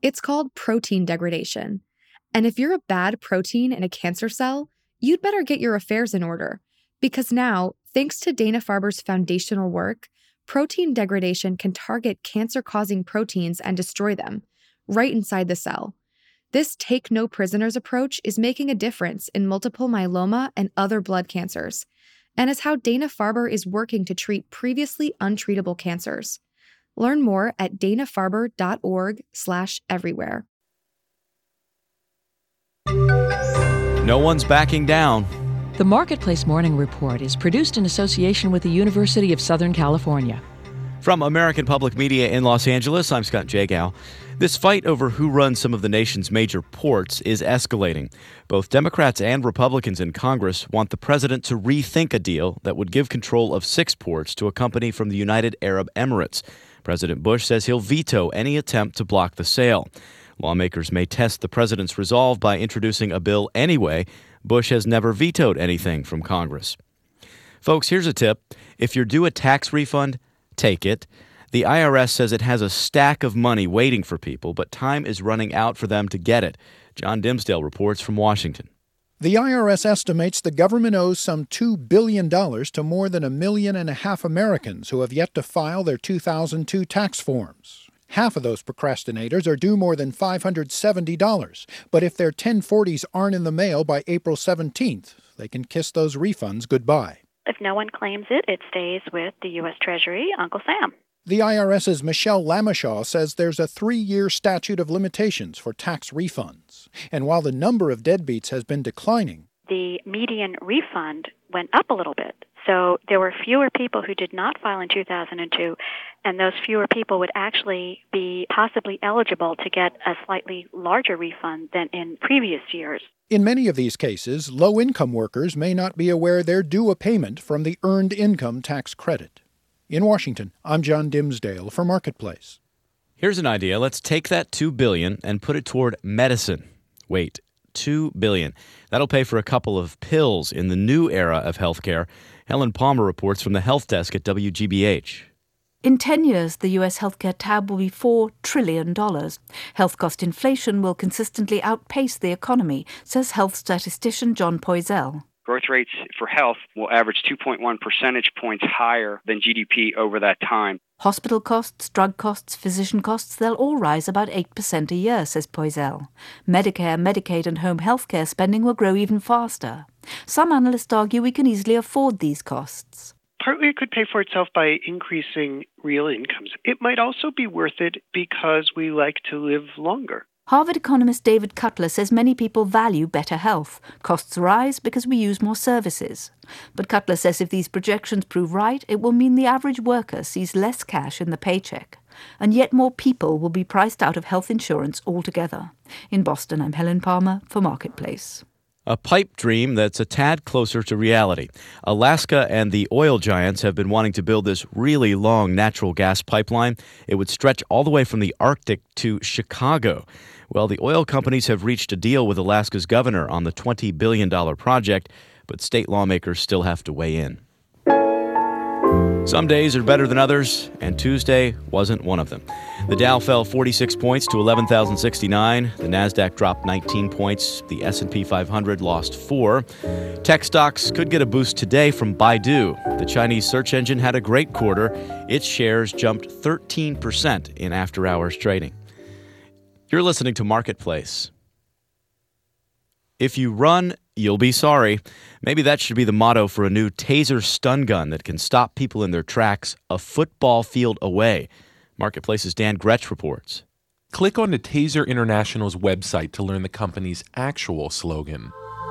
It's called protein degradation. And if you're a bad protein in a cancer cell, you'd better get your affairs in order. Because now, thanks to Dana-Farber's foundational work, protein degradation can target cancer-causing proteins and destroy them, right inside the cell. This take-no-prisoners approach is making a difference in multiple myeloma and other blood cancers, and is how Dana-Farber is working to treat previously untreatable cancers. Learn more at danafarber.org/everywhere. No one's backing down. The Marketplace Morning Report is produced in association with the University of Southern California. From American Public Media in Los Angeles, I'm Scott Jagow. This fight over who runs some of the nation's major ports is escalating. Both Democrats and Republicans in Congress want the president to rethink a deal that would give control of 6 ports to a company from the United Arab Emirates. President Bush says he'll veto any attempt to block the sale. Lawmakers may test the president's resolve by introducing a bill anyway. Bush has never vetoed anything from Congress. Folks, here's a tip. If you're due a tax refund, take it. The IRS says it has a stack of money waiting for people, but time is running out for them to get it. John Dimsdale reports from Washington. The IRS estimates the government owes some $2 billion to more than 1.5 million Americans who have yet to file their 2002 tax forms. Half of those procrastinators are due more than $570, but if their 1040s aren't in the mail by April 17th, they can kiss those refunds goodbye. If no one claims it, it stays with the U.S. Treasury, Uncle Sam. The IRS's Michelle Lameshaw says there's a 3-year statute of limitations for tax refunds. And while the number of deadbeats has been declining, the median refund went up a little bit. So there were fewer people who did not file in 2002, and those fewer people would actually be possibly eligible to get a slightly larger refund than in previous years. In many of these cases, low-income workers may not be aware they're due a payment from the Earned Income Tax Credit. In Washington, I'm John Dimsdale for Marketplace. Here's an idea. Let's take that $2 billion and put it toward medicine. Wait, $2 billion. That'll pay for a couple of pills in the new era of healthcare. Helen Palmer reports from the Health Desk at WGBH. In 10 years, the U.S. healthcare tab will be $4 trillion. Health cost inflation will consistently outpace the economy, says health statistician John Poisel. Growth rates for health will average 2.1 percentage points higher than GDP over that time. Hospital costs, drug costs, physician costs, they'll all rise about 8% a year, says Poisel. Medicare, Medicaid and home health care spending will grow even faster. Some analysts argue we can easily afford these costs. Partly it could pay for itself by increasing real incomes. It might also be worth it because we like to live longer. Harvard economist David Cutler says many people value better health. Costs rise because we use more services. But Cutler says if these projections prove right, it will mean the average worker sees less cash in the paycheck. And yet more people will be priced out of health insurance altogether. In Boston, I'm Helen Palmer for Marketplace. A pipe dream that's a tad closer to reality. Alaska and the oil giants have been wanting to build this really long natural gas pipeline. It would stretch all the way from the Arctic to Chicago. Well, the oil companies have reached a deal with Alaska's governor on the $20 billion project, but state lawmakers still have to weigh in. Some days are better than others, and Tuesday wasn't one of them. The Dow fell 46 points to 11,069. The Nasdaq dropped 19 points. The S&P 500 lost 4. Tech stocks could get a boost today from Baidu. The Chinese search engine had a great quarter. Its shares jumped 13% in after-hours trading. You're listening to Marketplace. If you run, you'll be sorry. Maybe that should be the motto for a new taser stun gun that can stop people in their tracks a football field away. Marketplace's Dan Gretsch reports. Click on the Taser International's website to learn the company's actual slogan.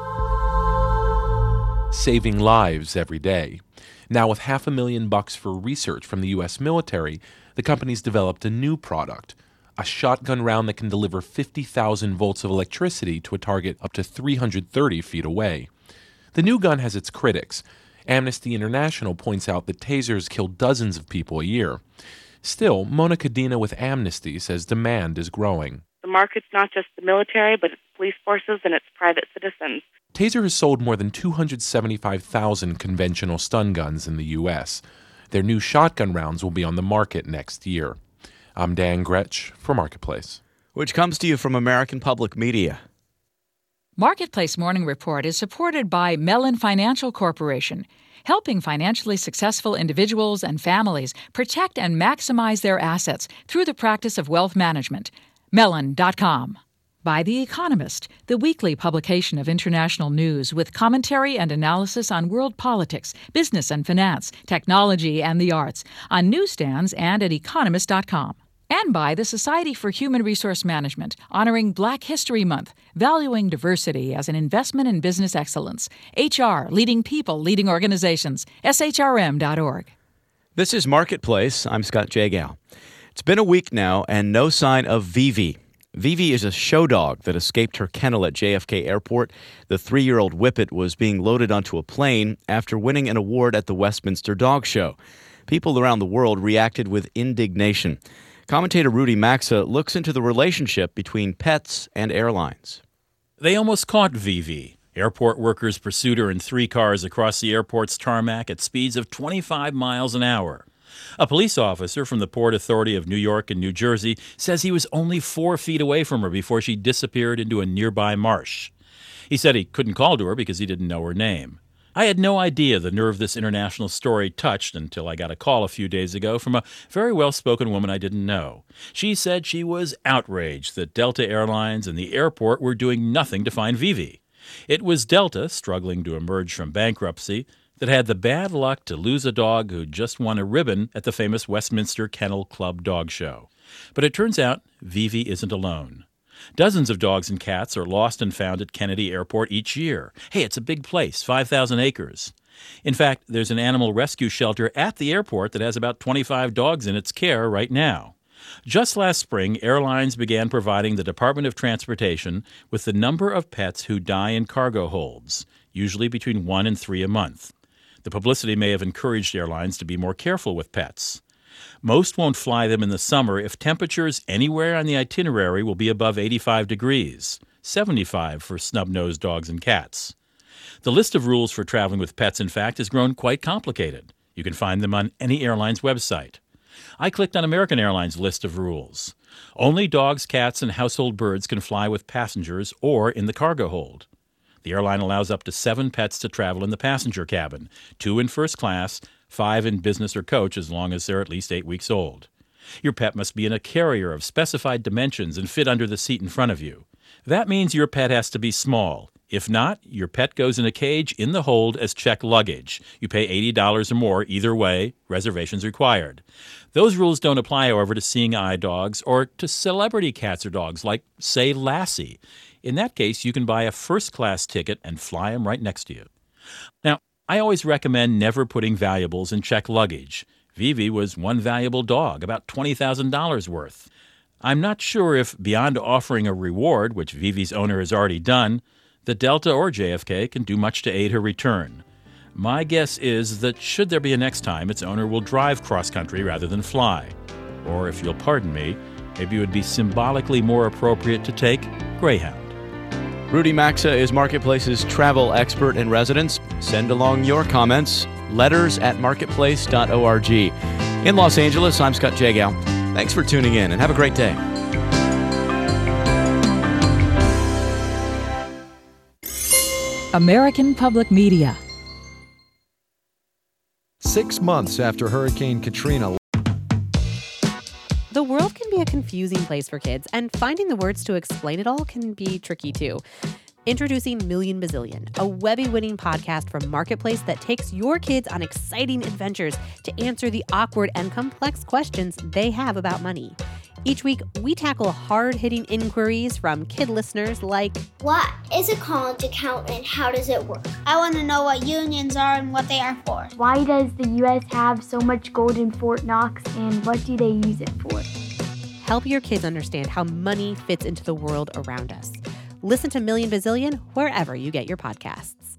Saving lives every day. Now with $500,000 for research from the U.S. military, the company's developed a new product, a shotgun round that can deliver 50,000 volts of electricity to a target up to 330 feet away. The new gun has its critics. Amnesty International points out that tasers kill dozens of people a year. Still, Mona Cadena with Amnesty says demand is growing. The market's not just the military, but it's police forces and it's private citizens. Taser has sold more than 275,000 conventional stun guns in the U.S. Their new shotgun rounds will be on the market next year. I'm Dan Gretsch for Marketplace. which comes to you from American Public Media. Marketplace Morning Report is supported by Mellon Financial Corporation, helping financially successful individuals and families protect and maximize their assets through the practice of wealth management. Mellon.com. By The Economist, the weekly publication of international news with commentary and analysis on world politics, business and finance, technology and the arts, on newsstands and at economist.com. And by the Society for Human Resource Management, honoring Black History Month, valuing diversity as an investment in business excellence. HR, leading people, leading organizations. SHRM.org. This is Marketplace. I'm Scott Jagow. It's been a week now and no sign of Vivi. Vivi is a show dog that escaped her kennel at JFK Airport. The 3-year-old Whippet was being loaded onto a plane after winning an award at the Westminster Dog Show. People around the world reacted with indignation. Commentator Rudy Maxa looks into the relationship between pets and airlines. They almost caught Vivi. Airport workers pursued her in 3 cars across the airport's tarmac at speeds of 25 miles an hour. A police officer from the Port Authority of New York and New Jersey says he was only 4 feet away from her before she disappeared into a nearby marsh. He said he couldn't call to her because he didn't know her name. I had no idea the nerve this international story touched until I got a call a few days ago from a very well-spoken woman I didn't know. She said she was outraged that Delta Airlines and the airport were doing nothing to find Vivi. It was Delta, struggling to emerge from bankruptcy, that had the bad luck to lose a dog who just won a ribbon at the famous Westminster Kennel Club Dog Show. But it turns out Vivi isn't alone. Dozens of dogs and cats are lost and found at Kennedy Airport each year. Hey, it's a big place, 5,000 acres. In fact, there's an animal rescue shelter at the airport that has about 25 dogs in its care right now. Just last spring, airlines began providing the Department of Transportation with the number of pets who die in cargo holds, usually between 1 and 3 a month. The publicity may have encouraged airlines to be more careful with pets. Most won't fly them in the summer if temperatures anywhere on the itinerary will be above 85 degrees, 75 for snub-nosed dogs and cats. The list of rules for traveling with pets, in fact, has grown quite complicated. You can find them on any airline's website. I clicked on American Airlines' list of rules. Only dogs, cats, and household birds can fly with passengers or in the cargo hold. The airline allows up to 7 pets to travel in the passenger cabin, 2 in first class, 5 in business or coach as long as they're at least 8 weeks old. Your pet must be in a carrier of specified dimensions and fit under the seat in front of you. That means your pet has to be small. If not, your pet goes in a cage in the hold as checked luggage. You pay $80 or more either way, reservations required. Those rules don't apply, however, to seeing eye dogs or to celebrity cats or dogs like, say, Lassie. In that case, you can buy a first-class ticket and fly them right next to you. Now, I always recommend never putting valuables in checked luggage. Vivi was one valuable dog, about $20,000 worth. I'm not sure if, beyond offering a reward, which Vivi's owner has already done, the Delta or JFK can do much to aid her return. My guess is that should there be a next time, its owner will drive cross-country rather than fly. Or, if you'll pardon me, maybe it would be symbolically more appropriate to take Greyhound. Rudy Maxa is Marketplace's travel expert in residence. Send along your comments. letters@marketplace.org. In Los Angeles, I'm Scott Jagow. Thanks for tuning in and have a great day. American Public Media. 6 months after Hurricane Katrina. The world can be a confusing place for kids, and finding the words to explain it all can be tricky too. Introducing Million Bazillion, a Webby-winning podcast from Marketplace that takes your kids on exciting adventures to answer the awkward and complex questions they have about money. Each week, we tackle hard-hitting inquiries from kid listeners like, what is a college account and how does it work? I want to know what unions are and what they are for. Why does the U.S. have so much gold in Fort Knox and what do they use it for? Help your kids understand how money fits into the world around us. Listen to Million Bazillion wherever you get your podcasts.